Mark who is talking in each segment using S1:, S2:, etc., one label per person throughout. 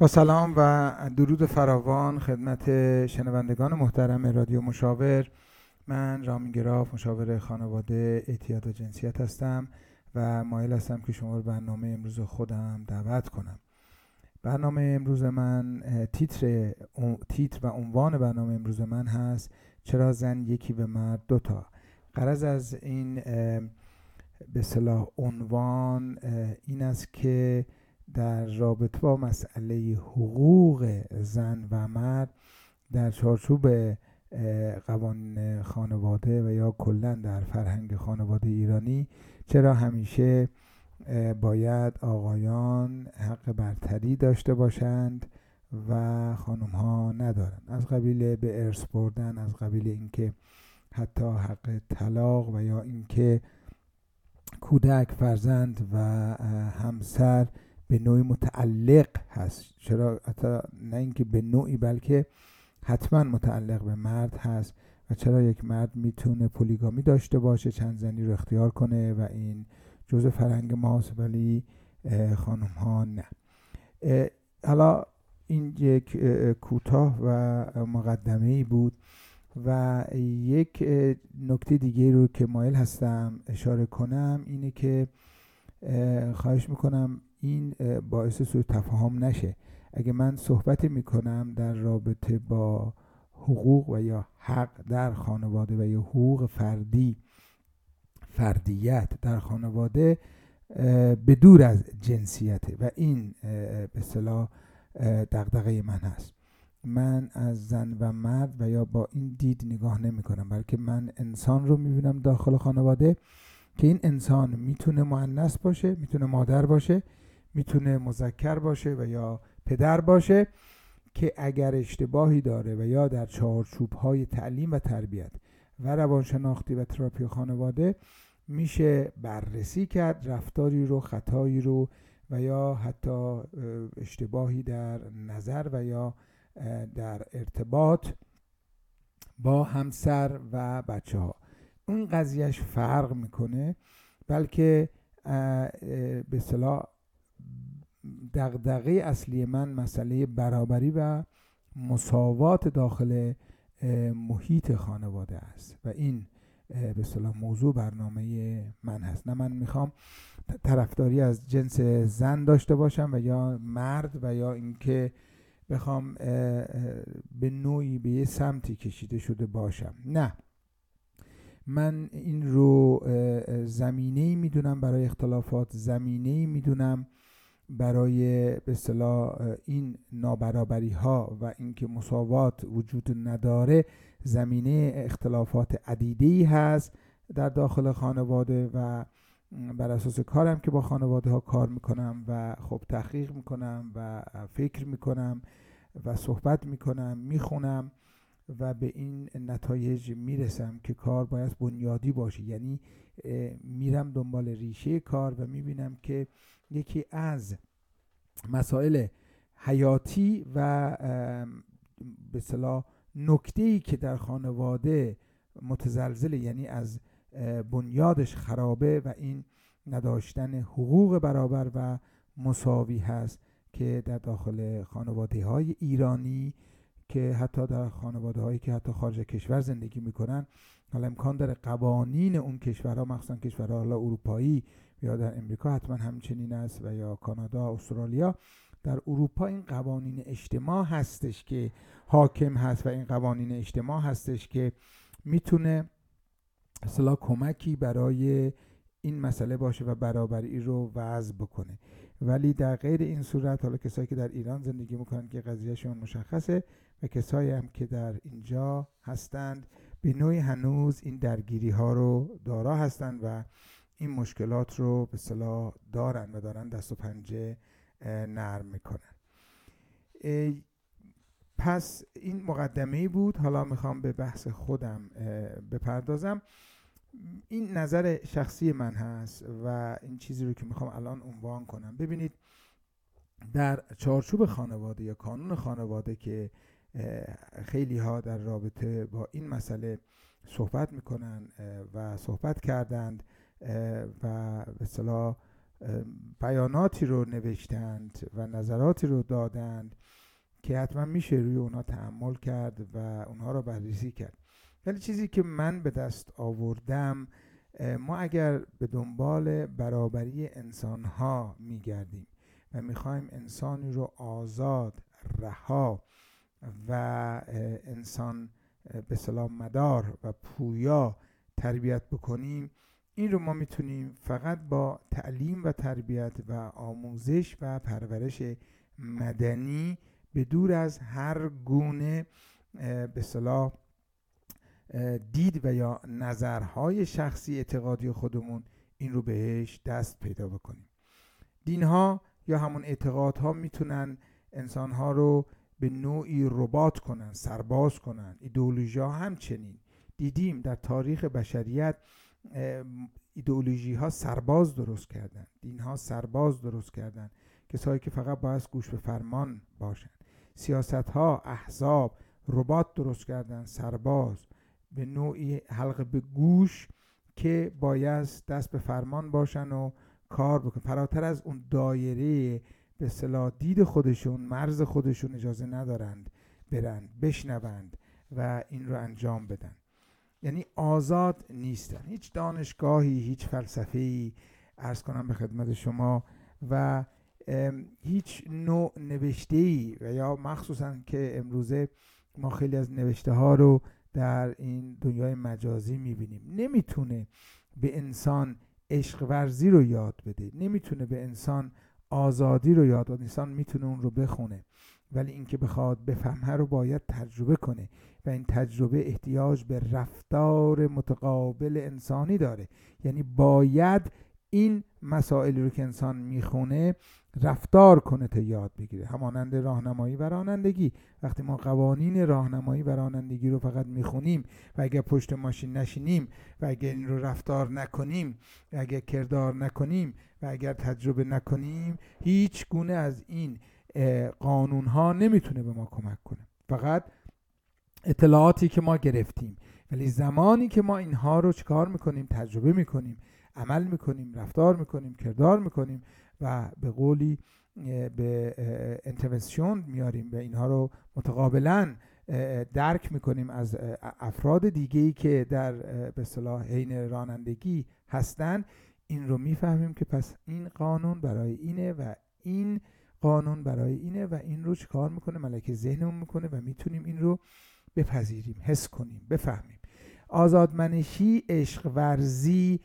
S1: با سلام و درود فراوان خدمت شنوندگان محترم رادیو مشاور. من رامین گراف، مشاور خانواده، اعتیاد و جنسیت هستم و مایل هستم که شما رو برنامه امروز خودم دعوت کنم. برنامه امروز من تیتر و عنوان برنامه امروز من هست چرا زن یکی و مرد دوتا. غرض از این به اصطلاح عنوان این است که در رابطه با مسئله حقوق زن و مرد در چارچوب قوانین خانواده و یا کلا در فرهنگ خانواده ایرانی چرا همیشه باید آقایان حق برتری داشته باشند و خانم ها ندارند، از قبیل به ارث بردن، از قبیل اینکه حتی حق طلاق و یا اینکه کودک، فرزند و همسر به نوعی متعلق هست. چرا حتی نه اینکه به نوعی بلکه حتما متعلق به مرد هست و چرا یک مرد میتونه پولیگامی داشته باشه، چند زنی رو اختیار کنه و این جزء فرهنگ ماست ولی خانم ها نه. حالا این یک کوتاه و مقدمه‌ای بود و یک نکته دیگه رو که مایل هستم اشاره کنم اینه که خواهش میکنم این باعث سوء تفاهم نشه. اگه من صحبت میکنم در رابطه با حقوق و یا حق در خانواده و یا حقوق فردیت در خانواده به دور از جنسیته و این به اصطلاح دغدغه من هست. من از زن و مرد و یا با این دید نگاه نمی کنم، بلکه من انسان رو میبینم داخل خانواده که این انسان میتونه مؤنث باشه، میتونه مادر باشه، میتونه مذکر باشه و یا پدر باشه که اگر اشتباهی داره و یا در چارچوب‌های تعلیم و تربیت و روانشناختی و تراپی خانواده میشه بررسی کرد رفتاری رو، خطایی رو و یا حتی اشتباهی در نظر و یا در ارتباط با همسر و بچه ها. اون قضیهش فرق میکنه، بلکه به اصطلاح دغدغه اصلی من مسئله برابری و مساوات داخل محیط خانواده است و این به اصطلاح موضوع برنامه من هست. نه من میخوام طرفداری از جنس زن داشته باشم و یا مرد و یا اینکه بخوام به نوعی به یه سمتی کشیده شده باشم. نه، من این رو زمینه‌ای میدونم برای اختلافات، زمینه‌ای میدونم برای به اصطلاح این نابرابری ها و اینکه مساوات وجود نداره. زمینه اختلافات عدیده‌ای هست در داخل خانواده و بر اساس کارم که با خانواده ها کار میکنم و خب تحقیق میکنم و فکر میکنم و صحبت میکنم، میخونم و به این نتایج میرسم که کار باید بنیادی باشه. یعنی میرم دنبال ریشه کار و میبینم که یکی از مسائل حیاتی و به اصطلاح نکته‌ای که در خانواده متزلزله، یعنی از بنیادش خرابه و این نداشتن حقوق برابر و مساوی هست که در داخل خانواده های ایرانی که حتی در خانواده هایی که حتی خارج کشور زندگی میکنن، حالا امکان داره قوانین اون کشورها، مخصوصا کشورها حالا اروپایی یا در امریکا حتما همچنین است و یا کانادا، استرالیا، در اروپا این قوانین اجتماع هستش که حاکم هست و این قوانین اجتماع هستش که میتونه اصلا کمکی برای این مسئله باشه و برابری رو وضع بکنه. ولی در غیر این صورت، حالا کسایی که در ایران زندگی میکنن که قضیهشون مشخصه و کسایی هم که در اینجا هستند به نوعی هنوز این درگیری ها رو دارا هستند و این مشکلات رو به اصطلاح دارن و دارن دست و پنجه نرم میکنن. پس این مقدمه‌ای بود. حالا میخوام به بحث خودم بپردازم. این نظر شخصی من هست و این چیزی رو که میخوام الان عنوان کنم. ببینید، در چارچوب خانواده یا کانون خانواده که خیلی ها در رابطه با این مسئله صحبت میکنن و صحبت کردند و به اصطلاح بیاناتی رو نوشتند و نظراتی رو دادند که حتما میشه روی اونها تأمل کرد و اونها رو بررسی کرد. ولی چیزی که من به دست آوردم، ما اگر به دنبال برابری انسانها میگردیم و میخوایم انسانی رو آزاد، رها و انسان به سلام مدار و پویا تربیت بکنیم، این رو ما میتونیم فقط با تعلیم و تربیت و آموزش و پرورش مدنی به دور از هر گونه به اصطلاح دید و یا نظرهای شخصی اعتقادی خودمون این رو بهش دست پیدا بکنیم. دینها یا همون اعتقادها میتونن انسانها رو به نوعی رباط کنن، سرباز کنن. ایدئولوژی ها همچنین. دیدیم در تاریخ بشریت ایدئولوژی ها سرباز درست کردن، دین ها سرباز درست کردن، کسایی که فقط باید گوش به فرمان باشن. سیاست ها، احزاب رباط درست کردن، سرباز به نوعی حلقه به گوش که باید دست به فرمان باشن و کار بکن. فراتر از اون دایره به اصطلاح دید خودشون، مرز خودشون اجازه ندارند برند، بشنوند و این رو انجام بدن. یعنی آزاد نیستن. هیچ دانشگاهی، هیچ فلسفه‌ای عرض کنم به خدمت شما و هیچ نوع نوشته‌ای و یا مخصوصا که امروزه ما خیلی از نوشته ها رو در این دنیای مجازی میبینیم، نمیتونه به انسان عشق ورزی رو یاد بده، نمیتونه به انسان آزادی رو یاد بده. انسان میتونه اون رو بخونه، ولی اینکه بخواد بفهمه رو باید تجربه کنه و این تجربه احتیاج به رفتار متقابل انسانی داره. یعنی باید این مسائلی رو که انسان میخونه رفتار کنه تا یاد بگیره. همانند راهنمایی و رانندگی، وقتی ما قوانین راهنمایی و رانندگی رو فقط میخونیم و اگر پشت ماشین نشینیم و اگر این رو رفتار نکنیم و اگر کردار نکنیم و اگر تجربه نکنیم، هیچ گونه از این قانون ها نمیتونه به ما کمک کنه، فقط اطلاعاتی که ما گرفتیم. ولی زمانی که ما اینها رو چیکار میکنیم؟ تجربه میکنیم، عمل میکنیم، رفتار میکنیم، کردار میکنیم و به قولی به انترونسیون میاریم و اینها رو متقابلا درک میکنیم از افراد دیگه‌ای که در به اصطلاح حین رانندگی هستن، این رو میفهمیم که پس این قانون برای اینه و این قانون برای اینه و این رو چیکار میکنه؟ ملکه ذهنمون میکنه و میتونیم این رو بپذیریم، حس کنیم، بفهمیم. آزادمنشی، عشق ورزی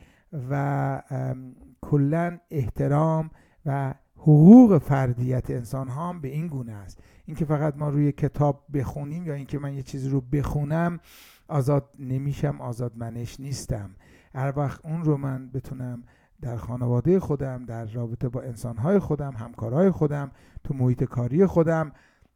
S1: و کلاً احترام و حقوق فردیت انسان ها هم به این گونه است. اینکه فقط ما روی کتاب بخونیم یا اینکه من یه چیزی رو بخونم آزاد نمیشم، آزادمنش نیستم. هر وقت اون رو من بتونم در خانواده خودم، در رابطه با انسانهای خودم، همکارهای خودم، تو محیط کاری خودم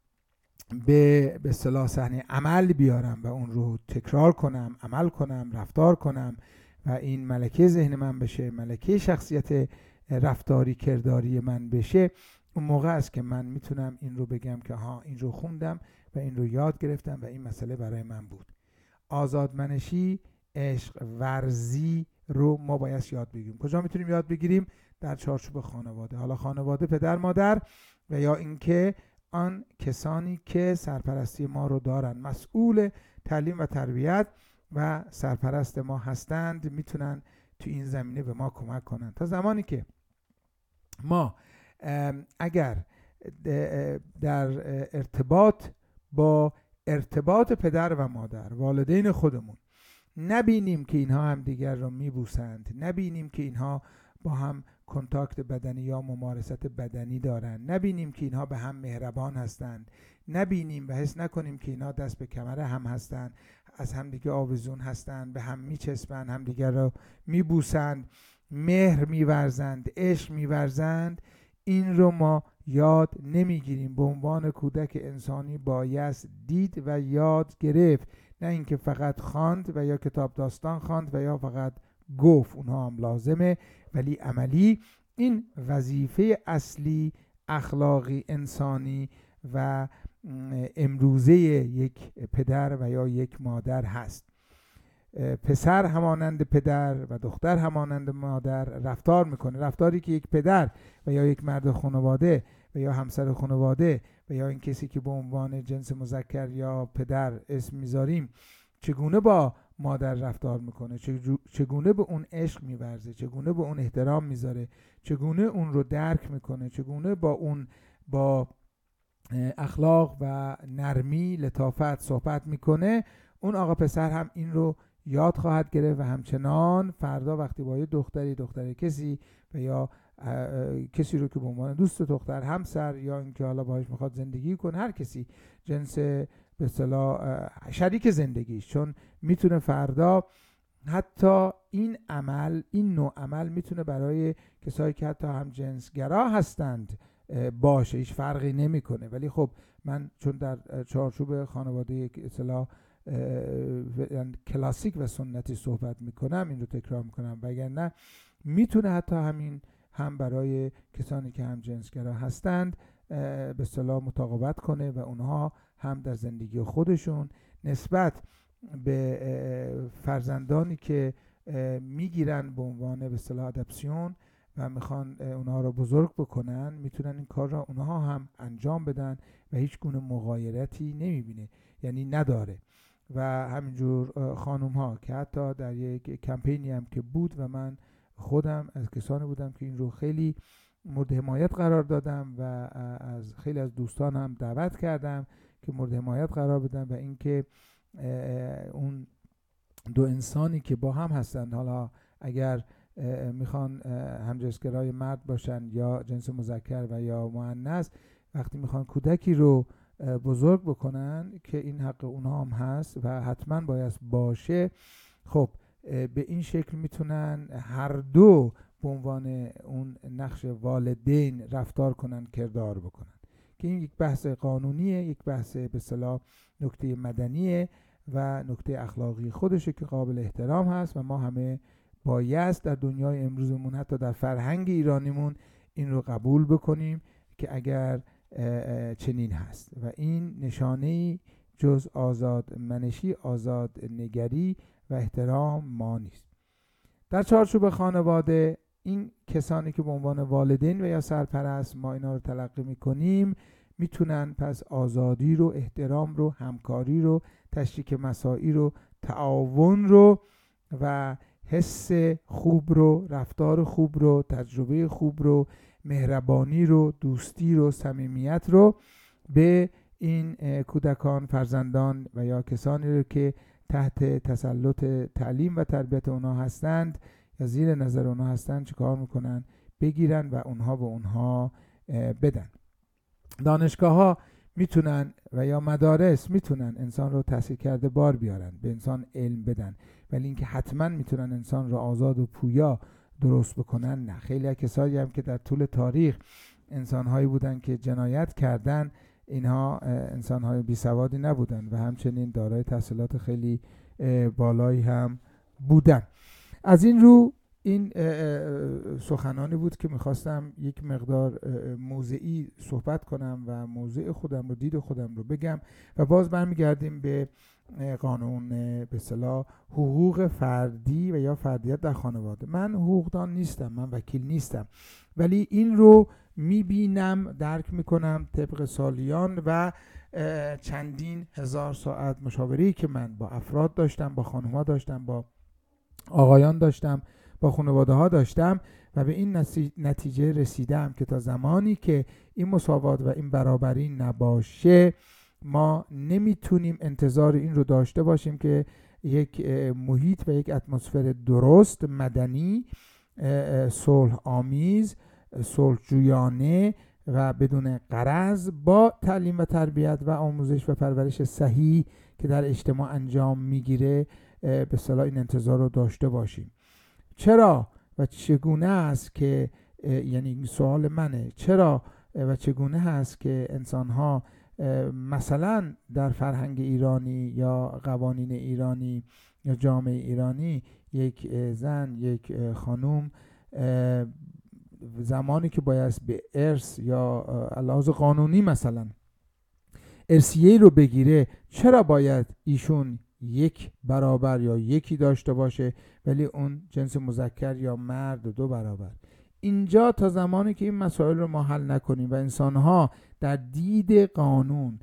S1: به اصطلاح صحنه عمل بیارم و اون رو تکرار کنم، عمل کنم، رفتار کنم و این ملکه ذهن من بشه، ملکه شخصیت رفتاری کرداری من بشه، اون موقع است که من میتونم این رو بگم که ها این رو خوندم و این رو یاد گرفتم و این مسئله برای من بود. آزادمنشی، عشق ورزی رو ما باید یاد بگیریم. کجا میتونیم یاد بگیریم؟ در چارچوب خانواده. حالا خانواده پدر مادر و یا اینکه آن کسانی که سرپرستی ما رو دارن، مسئول تعلیم و تربیت و سرپرست ما هستند، میتونن تو این زمینه به ما کمک کنن. تا زمانی که ما اگر در ارتباط با ارتباط پدر و مادر، والدین خودمون، نبینیم که اینها هم دیگر رو میبوسند، نبینیم که اینها با هم کنتاکت بدنی یا ممارست بدنی دارن، نبینیم که اینها به هم مهربان هستند، نبینیم و حس نکنیم که اینها دست به کمر هم هستند، از هم دیگه آویزون هستند، به هم میچسبند، هم دیگر رو میبوسند، مهر میورزند، عشق میورزند، این رو ما یاد نمیگیریم. به عنوان کودک انسانی باید دید و یاد گرفت، نه اینکه فقط خواند و یا کتاب داستان خواند و یا فقط گفت، اونها هم لازمه ولی عملی این وظیفه اصلی اخلاقی انسانی و امروزه یک پدر و یا یک مادر هست. پسر همانند پدر و دختر همانند مادر رفتار میکنه، رفتاری که یک پدر و یا یک مرد خانواده و یا همسر خانواده و یا این کسی که به عنوان جنس مذکر یا پدر اسم میذاریم چگونه با مادر رفتار میکنه، چگونه به اون عشق میورزه، چگونه به اون احترام میذاره، چگونه اون رو درک میکنه، چگونه با اون با اخلاق و نرمی لطافت صحبت میکنه، اون آقا پسر هم این رو یاد خواهد گرفت و همچنان فردا وقتی با یه دختر کسی و یا کسی رو که به عنوان دوست دختر، همسر یا اینکه حالا باهاش میخواد زندگی کنه، هر کسی جنس به اصطلاح شریک زندگیش، چون میتونه فردا حتی این نوع عمل میتونه برای کسایی که حتی هم جنسگرا هستند باشه، هیچ فرقی نمیکنه. ولی خب من چون در چارچوب خانواده اصطلاح کلاسیک و سنتی صحبت میکنم این رو تکرار میکنم، وگرنه میتونه حتی همین هم برای کسانی که هم جنسگرا هستند به اصطلاح مطابقت کنه و اونها هم در زندگی خودشون نسبت به فرزندانی که میگیرن به عنوان به اصطلاح ادپسیون و میخوان اونها رو بزرگ بکنن، میتونن این کار را اونها هم انجام بدن و هیچ گونه مغایرتی نمیبینه، یعنی نداره. و همینجور خانوم ها که حتی در یک کمپینی هم که بود و من خودم از کسانی بودم که این رو خیلی مورد حمایت قرار دادم و از خیلی از دوستان هم دعوت کردم که مورد حمایت قرار بدم و اینکه اون دو انسانی که با هم هستند، حالا اگر میخوان همجنسگرای مرد باشن یا جنس مذکر و یا مؤنث، وقتی میخوان کودکی رو بزرگ بکنن که این حق اونها هم هست و حتما باید باشه، خب به این شکل میتونن هر دو به عنوان اون نقش والدین رفتار کنن، کردار بکنن، که این یک بحث قانونیه، یک بحث به اصطلاح نکته مدنیه و نکته اخلاقی خودشه که قابل احترام هست و ما همه باید در دنیای امروزمون حتی در فرهنگ ایرانیمون این رو قبول بکنیم که اگر چنین هست و این نشانه‌ای جز آزاد منشی، آزاد نگری و احترام ما نیست. در چارچوب خانواده این کسانی که به عنوان والدین و یا سرپرست ما اینا رو تلقی میکنیم میتونن پس آزادی رو، احترام رو، همکاری رو، تشریک مساعی رو، تعاون رو و حس خوب رو، رفتار خوب رو، تجربه خوب رو، مهربانی رو، دوستی رو، صمیمیت رو به این کودکان، فرزندان و یا کسانی رو که تحت تسلط تعلیم و تربیت اونها هستند یا زیر نظر اونها هستند چیکار میکنن؟ بگیرن و اونها به اونها بدن. دانشگاه ها میتونن و یا مدارس میتونن انسان رو تحصیل کرده بار بیارن، به انسان علم بدن، ولی اینکه حتما میتونن انسان رو آزاد و پویا درست بکنن نه. خیلی از کسایی هم که در طول تاریخ انسانهایی بودن که جنایت کردن، اینها انسانهای بی سوادی نبودن و همچنین دارای تحصیلات خیلی بالایی هم بودن. از این رو این سخنانی بود که میخواستم یک مقدار موضعی صحبت کنم و موضع خودم رو، دید خودم رو بگم و باز برمیگردیم به قانون به اصطلاح حقوق فردی و یا فردیت در خانواده. من حقوقدان نیستم، من وکیل نیستم، ولی این رو میبینم، درک میکنم طبق سالیان و چندین هزار ساعت مشاوره‌ای که من با افراد داشتم، با خانوما داشتم، با آقایان داشتم، با خانواده ها داشتم و به این نتیجه رسیدم که تا زمانی که این مساوات و این برابری نباشه ما نمیتونیم انتظار این رو داشته باشیم که یک محیط و یک اتمسفر درست، مدنی، صلح آمیز، صلح جویانه و بدون غرض با تعلیم و تربیت و آموزش و پرورش صحیح که در اجتماع انجام میگیره به اصطلاح این انتظار رو داشته باشیم. چرا و چگونه است که یعنی سوال منه، چرا و چگونه هست که انسان‌ها مثلا در فرهنگ ایرانی یا قوانین ایرانی یا جامعه ایرانی یک زن، یک خانوم زمانی که باید به ارث یا علاوه قانونی مثلا ارثیه رو بگیره، چرا باید ایشون یک برابر یا یکی داشته باشه، ولی اون جنس مذکر یا مرد 2 برابر. اینجا تا زمانی که این مسائل رو ما حل نکنیم و انسانها در دید قانون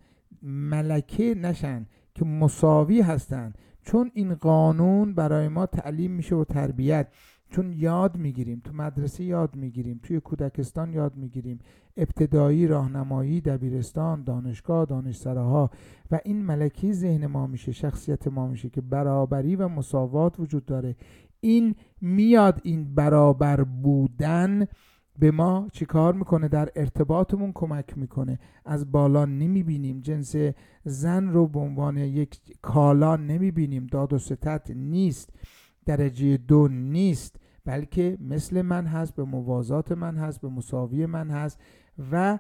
S1: ملکه نشن که مساوی هستن، چون این قانون برای ما تعلیم میشه و تربیت، چون یاد میگیریم تو مدرسه، یاد میگیریم توی کودکستان، یاد میگیریم ابتدایی، راهنمایی، دبیرستان، دانشگاه، دانشسراها، و این ملکی ذهن ما میشه، شخصیت ما میشه که برابری و مساوات وجود داره. این میاد، این برابر بودن به ما چیکار میکنه؟ در ارتباطمون کمک میکنه. از بالا نمیبینیم، جنس زن رو به عنوان یک کالا نمیبینیم، داد و ستد نیست، درجه 2 نیست، بلکه مثل من هست، به موازات من هست، به مساوی من هست. و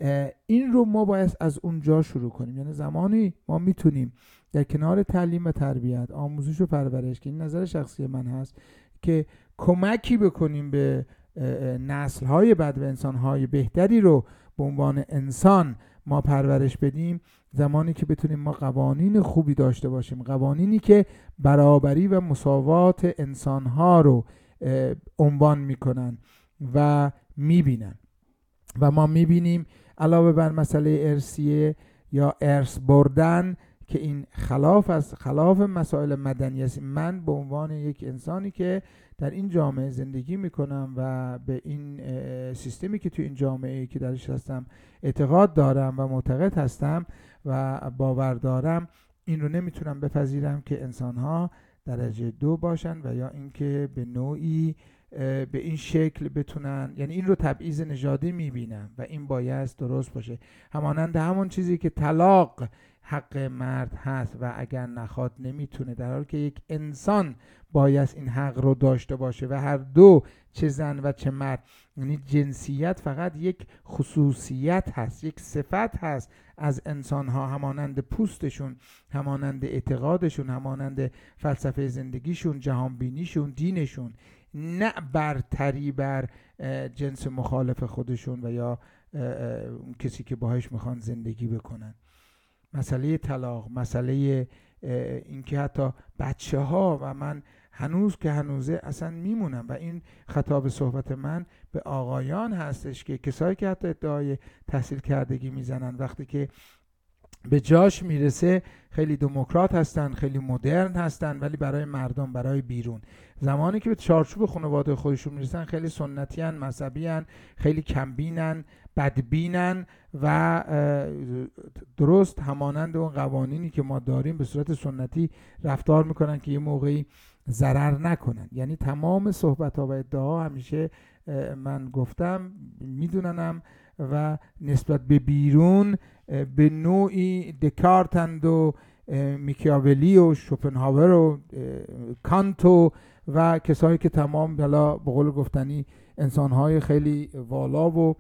S1: این رو ما باید از اونجا شروع کنیم. یعنی زمانی ما میتونیم در کنار تعلیم و تربیت، آموزش و پرورش، که این نظر شخصی من هست، که کمکی بکنیم به نسل‌های بعد و انسان‌های بهتری رو به عنوان انسان ما پرورش بدیم، زمانی که بتونیم ما قوانین خوبی داشته باشیم، قوانینی که برابری و مساوات انسان‌ها رو عنوان میکنن و میبینن. و ما میبینیم علاوه بر مسئله ارثیه یا ارث بردن که این خلاف مسائل مدنی است، من به عنوان یک انسانی که در این جامعه زندگی میکنم و به این سیستمی که تو این جامعه که درش هستم اعتقاد دارم و معتقد هستم و باور دارم، این رو نمیتونم بپذیرم که انسان‌ها درجه 2 باشن و یا اینکه به نوعی به این شکل بتونن، یعنی این رو تبعیض نژادی میبینم و این باید درست باشه. همانند همون چیزی که طلاق حق مرد هست و اگر نخواد نمیتونه، در حالی که یک انسان باید این حق رو داشته باشه و هر دو، چه زن و چه مرد، یعنی جنسیت فقط یک خصوصیت هست، یک صفت هست از انسان ها، همانند پوستشون، همانند اعتقادشون، همانند فلسفه زندگیشون، جهانبینیشون، دینشون، نه برتری بر جنس مخالف خودشون و یا کسی که باهاش میخوان زندگی بکنن. مسئله طلاق، مسئله اینکه حتی بچه ها، و من هنوز که هنوزه اصلا میمونم و این خطاب صحبت من به آقایان هستش که کسایی که حتی ادعای تحصیل کردگی میزنن، وقتی که به جاش میرسه خیلی دموکرات هستن، خیلی مدرن هستن، ولی برای مردم، برای بیرون، زمانی که به چارچوب خانواده خودشون میرسن خیلی سنتی هن، مذهبی هن، خیلی کمبینن، بدبینن و درست همانند اون قوانینی که ما داریم به صورت سنتی رفتار میکنن که یه موقعی ضرر نکنن. یعنی تمام صحبت ها و ادعاها همیشه من گفتم میدوننم و نسبت به بیرون به نوعی دکارتند و میکیاولی و شوپنهاور و کانتو و کسایی که تمام بلا به قول گفتنی انسانهای خیلی والا و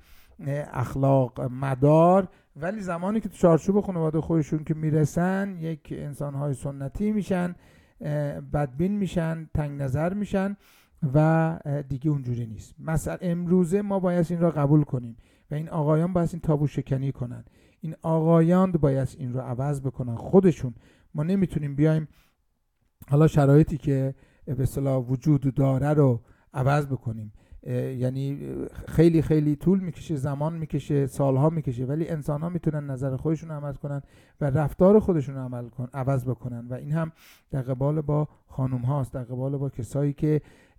S1: اخلاق مدار، ولی زمانی که تو چارچوب خانواده خودشون که میرسن یک انسانهای سنتی میشن، بدبین میشن، تنگ نظر میشن و دیگه اونجوری نیست. مثلا امروزه ما باید این را قبول کنیم و این آقایان باید این تابو شکنی کنن، این آقایان باید این رو عوض بکنن خودشون. ما نمیتونیم بیایم حالا شرایطی که به اصطلاح وجود داره رو عوض بکنیم. یعنی خیلی خیلی طول میکشه، زمان میکشه، سالها میکشه، ولی انسان ها میتونن نظر خودشون عمل کنن و رفتار خودشون عوض بکنن و این هم در قبال با خانوم هاست، در قبال با کسایی که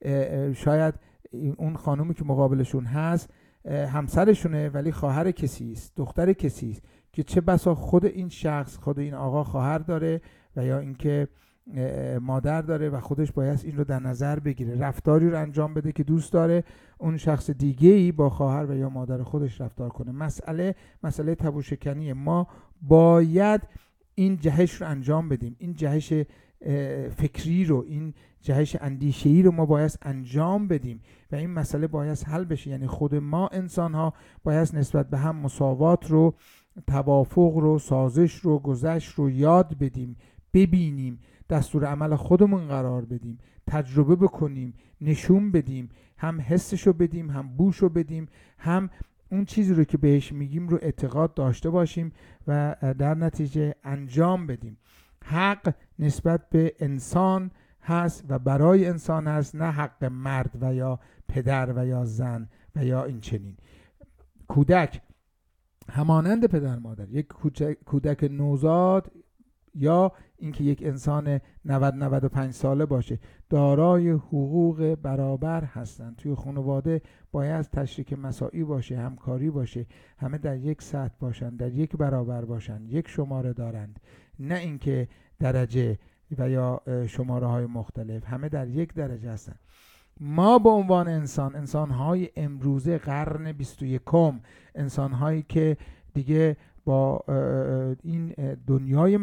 S1: شاید اون خانومی که مقابلشون هست همسرشونه ولی خواهر کسی است، دختر کسی است، که چه بسا خود این شخص، خود این آقا خواهر داره و یا اینکه مادر داره و خودش باید این رو در نظر بگیره، رفتاری رو انجام بده که دوست داره اون شخص دیگه‌ای با خواهر و یا مادر خودش رفتار کنه. مسئله تابو شکنی. ما باید این جهش رو انجام بدیم، این جهش فکری رو، این جهش اندیشه‌ای رو ما باید انجام بدیم و این مسئله باید حل بشه. یعنی خود ما انسان ها باید نسبت به هم مساوات رو، توافق رو، سازش رو، گذشت رو یاد بدیم، ببینیم، دستور عمل خودمون قرار بدیم، تجربه بکنیم، نشون بدیم، هم حسشو بدیم، هم بوشو بدیم، هم اون چیزی رو که بهش میگیم رو اعتقاد داشته باشیم و در نتیجه انجام بدیم. حق نسبت به انسان هست و برای انسان هست، نه حق مرد و یا پدر و یا زن و یا این چنین. کودک همانند پدر مادر، یک کودک نوزاد یا اینکه یک انسان 90-95 ساله باشه دارای حقوق برابر هستند. توی خانواده باید تشریک مساعی باشه، همکاری باشه، همه در یک سطح باشن، در یک برابر باشن، یک شماره دارند، نه اینکه درجه و یا شماره های مختلف، همه در یک درجه هستن. ما به عنوان انسان‌های امروزه قرن 21، انسان‌هایی که دیگه با این دنیای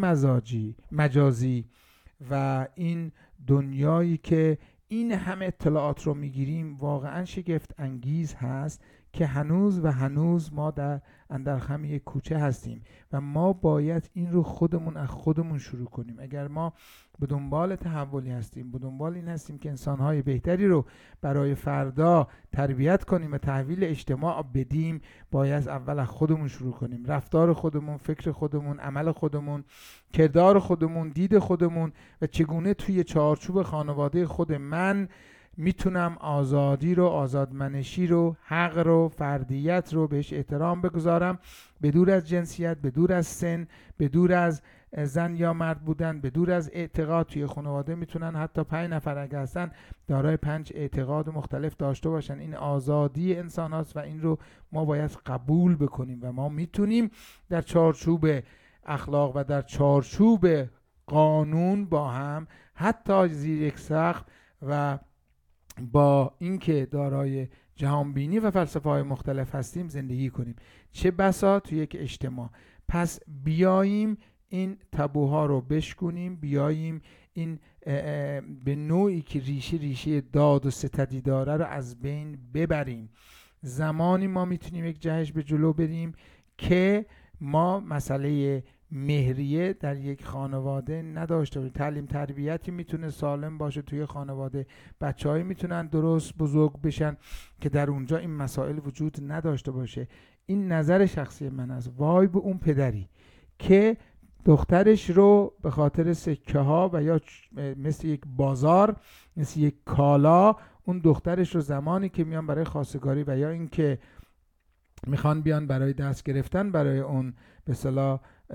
S1: مجازی و این دنیایی که این همه اطلاعات رو میگیریم واقعا شگفت انگیز هست که هنوز ما در اندرخم یک کوچه هستیم و ما باید این رو از خودمون شروع کنیم. اگر ما به دنبال تحولی هستیم، به دنبال این هستیم که انسان‌های بهتری رو برای فردا تربیت کنیم و تحویل اجتماع بدیم، باید اول از خودمون شروع کنیم. رفتار خودمون، فکر خودمون، عمل خودمون، کردار خودمون، دید خودمون و چگونه توی چارچوب خانواده خود من میتونم آزادی رو، آزادمنشی رو، حق رو، فردیت رو بهش احترام بگذارم، بدور از جنسیت، بدور از سن، بدور از زن یا مرد بودن، بدور از اعتقاد. توی خانواده میتونن حتی 5 نفر اگه هستن دارای 5 اعتقاد مختلف داشته باشن. این آزادی انسان هاست و این رو ما باید قبول بکنیم و ما میتونیم در چارچوب اخلاق و در چارچوب قانون با هم حتی زیر یک سقف و با اینکه دارای جهانبینی و فلسفه‌های مختلف هستیم زندگی کنیم. چه بسا توی یک اجتماع. پس بیاییم این تابوها رو بشکنیم، بیاییم این به نوعی که ریشه داد و ستدی داره رو از بین ببریم. زمانی ما میتونیم یک جهش به جلو بریم که ما مسئله مهریه در یک خانواده نداشته باشیم. تعلیم تربیتی میتونه سالم باشه توی خانواده، بچه‌هایی میتونن درست بزرگ بشن که در اونجا این مسائل وجود نداشته باشه. این نظر شخصی من است. وای به اون پدری که دخترش رو به خاطر سکه ها و یا مثل یک بازار، مثل یک کالا، اون دخترش رو زمانی که میان برای خواستگاری و یا اینکه میخوان بیان برای دست گرفتن برای اون به اصطلاح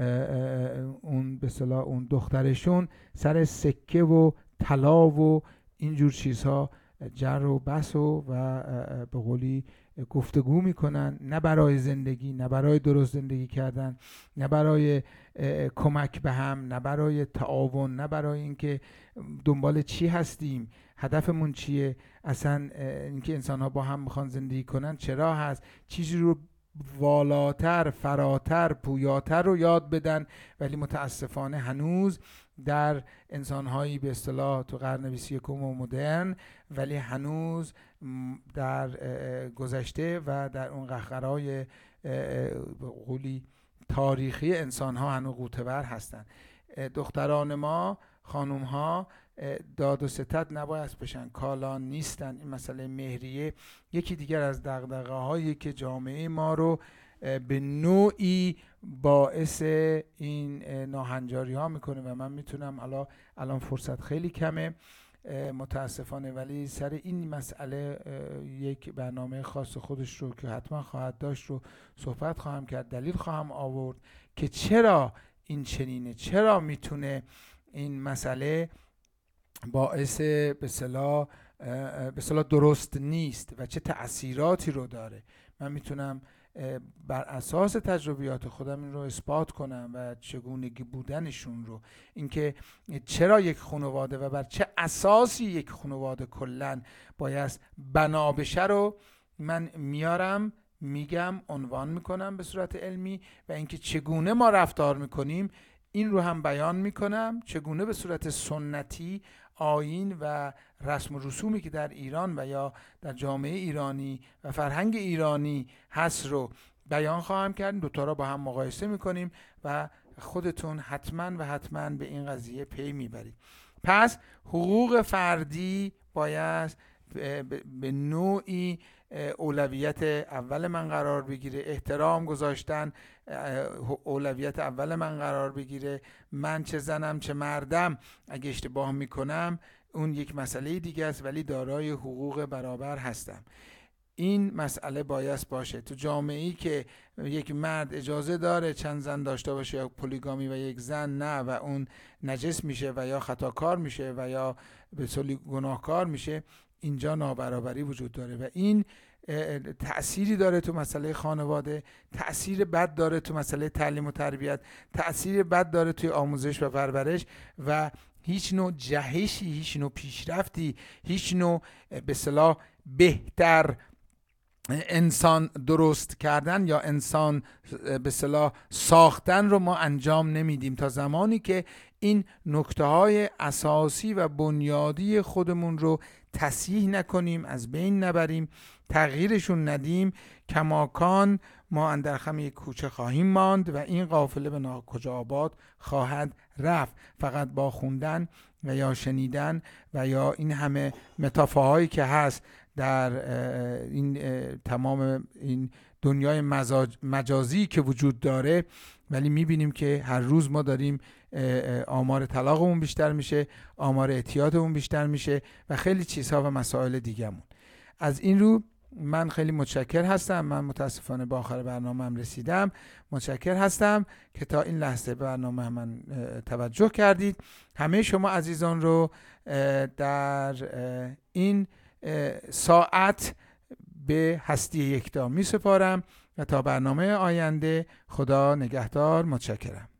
S1: اون دخترشون سر سکه و طلا و اینجور چیزها جر و بحث و به قولی گفتگو میکنن، نه برای زندگی، نه برای درست زندگی کردن، نه برای کمک به هم، نه برای تعاون، نه برای اینکه دنبال چی هستیم، هدفمون چیه، اصلا اینکه انسان ها با هم میخوان زندگی کنن چرا هست، چیزی رو والاتر، فراتر، پویاتر رو یاد بدن. ولی متاسفانه هنوز در انسانهایی به اصطلاح تو قرن 21 و مدرن، ولی هنوز در گذشته و در اون قهقرای قولی تاریخی انسانها هنوز قوطه‌ور هستن. دختران ما، خانوم ها داد و ستد نباید بشن، کالا نیستن. این مسئله مهریه یکی دیگر از دغدغه هایی که جامعه ما رو به نوعی باعث این ناهنجاری ها میکنه و من میتونم الان فرصت خیلی کمه متاسفانه، ولی سر این مسئله یک برنامه خاص خودش رو که حتما خواهد داشت رو صحبت خواهم کرد، دلیل خواهم آورد که چرا این چنینه، چرا میتونه این مسئله باعث به اصطلاح درست نیست و چه تأثیراتی رو داره. من میتونم بر اساس تجربیات خودم این رو اثبات کنم و چگونگی بودنشون رو، اینکه چرا یک خانواده و بر چه اساسی یک خانواده کلن باید بنا بشه رو من میارم، میگم، عنوان میکنم به صورت علمی و اینکه چگونه ما رفتار میکنیم این رو هم بیان میکنم، چگونه به صورت سنتی آیین و رسم و رسومی که در ایران و یا در جامعه ایرانی و فرهنگ ایرانی هست رو بیان خواهم کرد. دوتا را با هم مقایسه میکنیم و خودتون حتما به این قضیه پی میبرید. پس حقوق فردی باید به نوعی اولویت اول من قرار بگیره، احترام گذاشتن اولویت اول من قرار بگیره، من چه زنم چه مردم اگه اشتباه میکنم اون یک مسئله دیگه است، ولی دارای حقوق برابر هستم. این مسئله باید باشه. تو جامعه‌ای که یک مرد اجازه داره چند زن داشته باشه یا پلیگامی و یک زن نه و اون نجس میشه و یا خطاکار میشه و یا به صورت گناهکار میشه، اینجا نابرابری وجود داره و این تأثیری داره تو مسئله خانواده، تأثیر بد داره تو مسئله تعلیم و تربیت، تأثیر بد داره توی آموزش و پرورش و هیچ نوع جهشی، هیچ نوع پیشرفتی، هیچ نوع به اصطلاح بهتر انسان درست کردن یا انسان به اصطلاح ساختن رو ما انجام نمیدیم تا زمانی که این نکته‌های اساسی و بنیادی خودمون رو تصحیح نکنیم، از بین نبریم، تغییرشون ندیم. کماکان ما اندر خم یک کوچه خواهیم ماند و این قافله به ناکجا آباد خواهد رفت. فقط با خوندن و یا شنیدن و یا این همه متافاهایی که هست در این تمام این دنیای مجازی که وجود داره، ولی میبینیم که هر روز ما داریم آمار طلاقمون بیشتر میشه، آمار اعتیادمون بیشتر میشه و خیلی چیزها و مسائل دیگه‌مون. از این رو من خیلی متشکر هستم. من متاسفانه به آخر برنامه‌ام رسیدم. متشکر هستم که تا این لحظه برنامه من توجه کردید. همه شما عزیزان رو در این ساعت به هستی یکتا می سپارم و تا برنامه آینده خدا نگهدار. متشکرم.